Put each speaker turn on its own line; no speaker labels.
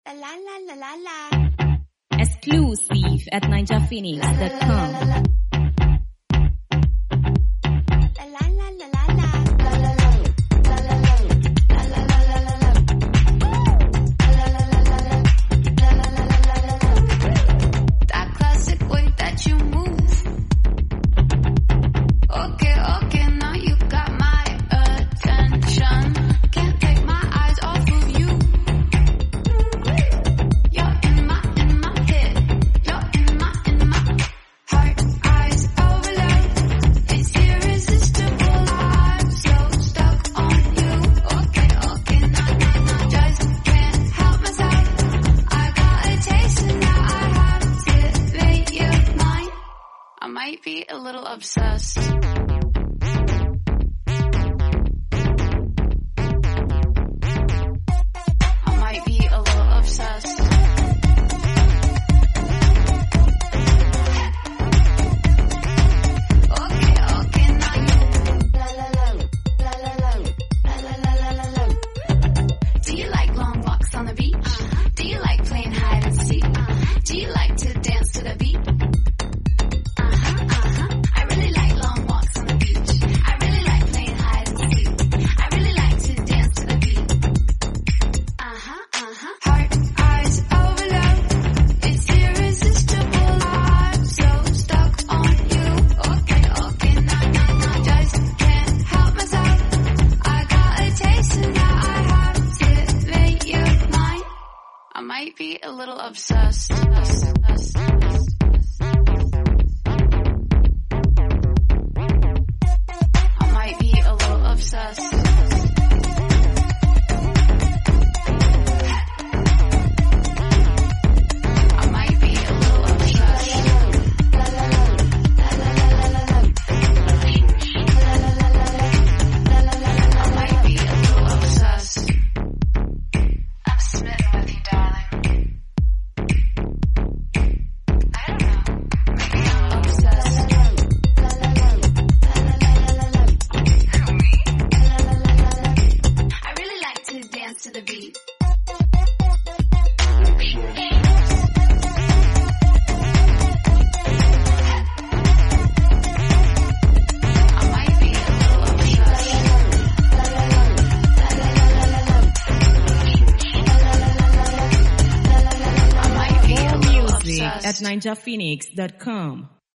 La la la la la.
Exclusive at NinjaPhoenix.com.
La la la la la. That classic way that you move. Okay, now you got my attention. Can't take my eyes off of you. You're in my head. You're in my heart. Eyes overload. It's irresistible. I'm so stuck on you. Okay, now just can't help myself. I got a taste and now I have to make you mine. I might be a little obsessed. I might be a little obsessed. Okay, now you. Do you like long walks on the beach? Do you like playing hide and seek? Do you like to dance to the beat? I really like long walks on the beach. I really like playing hide and seek. I really like to dance to the beat. Heart, eyes overload. It's irresistible. I'm so stuck on you. Okay, now just can't help myself. I got a taste and now I have to make you mine. I might be a little obsessed. I might be a little obsessed. I might be a little obsessed. I might be a little obsessed. I'm smitten with you, darling. I don't know. Maybe I'm obsessed. Who, me? I really like to dance to the beat. I might be a little obsessed. I might be a little
Music
obsessed.
at NinjaPhoenix.com.